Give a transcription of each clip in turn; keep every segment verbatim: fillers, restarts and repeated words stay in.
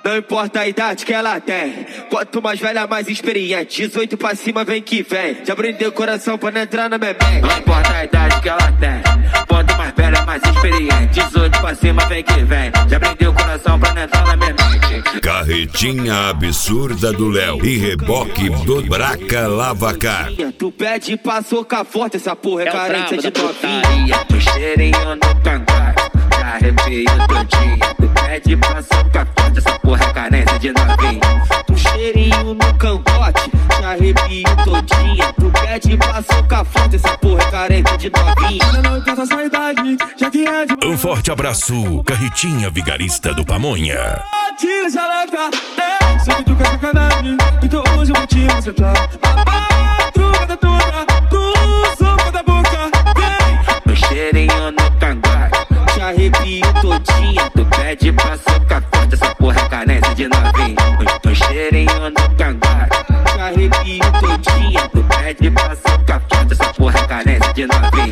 Não importa a idade que ela tem, quanto mais velha, mais experiente. dezoito pra cima, vem que vem. Já prendeu o coração pra não entrar na minha mente. Não importa a idade que ela tem, quanto mais velha, mais experiente. dezoito pra cima, vem que vem. Já prendeu o coração pra não entrar na minha mente. Carretinha absurda do Léo e reboque do Braca Lavacar. Tu pede pra socar forte, essa porra é, é carente de novinha. Tu cheirinho no cangar, já arrepio todinha. Tu pede pra socar forte, essa porra é carência de novinha. Tu cheirinho no cangote, já arrepio todinha. Tu pede pra socar forte, essa porra é carente de novinha. Não importa essa idade, já que é de... Um forte abraço, Carretinha Vigarista do Pamonha. Tira essa lata, é, sei que tu quer sacanagem, então hoje eu vou te mostrar. Madruga da toda, tu sopa da boca, vem. Tu cheirinho no cangar, já arrepio todinha. Tu pede pra socar forte, essa porra é carência de novinha. Tu cheirinho no cangar, já arrepio todinha. Tu pede pra socar forte, essa porra é carência de novinha.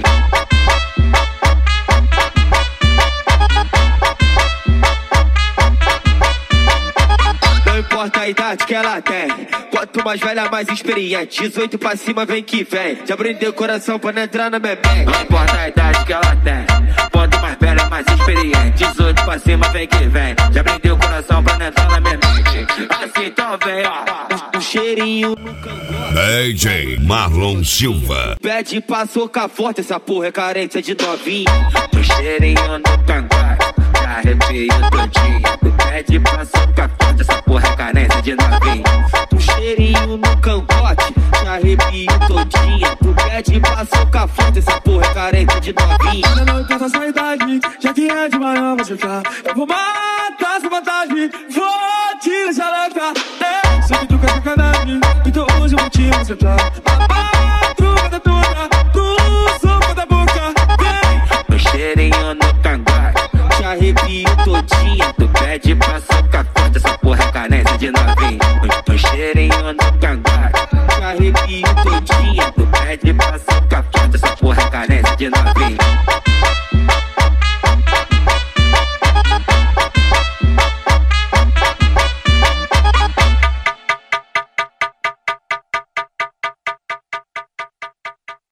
Não importa a idade que ela tem, quanto mais velha, mais experiente. dezoito pra cima, vem que vem. Já prendeu o coração pra não entrar na minha mente. Não importa a idade que ela tem, quanto mais velha, mais experiente. dezoito pra cima, vem que vem. Já prendeu o coração pra não entrar na minha mente. Assim então vem, ó. O cheirinho no cangote, D J Marlon Silva. pede pra socar forte, essa porra é carência de novinha. Tu cheirinho no cangar, já arrepio todinha. Tu pede pra socar forte, essa porra é carência de novinha. Tu cheirinho no cangote, já arrepio todinha. Tu pede pra socar forte, essa porra é carência de novinha. Não importa essa idade, já que é de manhã você tá. Eu vou matar essa vantagem, vou tirar essa lata, é, sei que tu quer sacanagem, então hoje eu vou te mostrar. Madruga toda, tu sopa da boca, vem. Tu cheirinho no cangar, já arrepio todinha. tu pede pra socar forte, essa porra é carência de novinha. Tu cheirinho no cangar, já arrepio todinha. tu pede pra socar forte, essa porra é carência de novinha.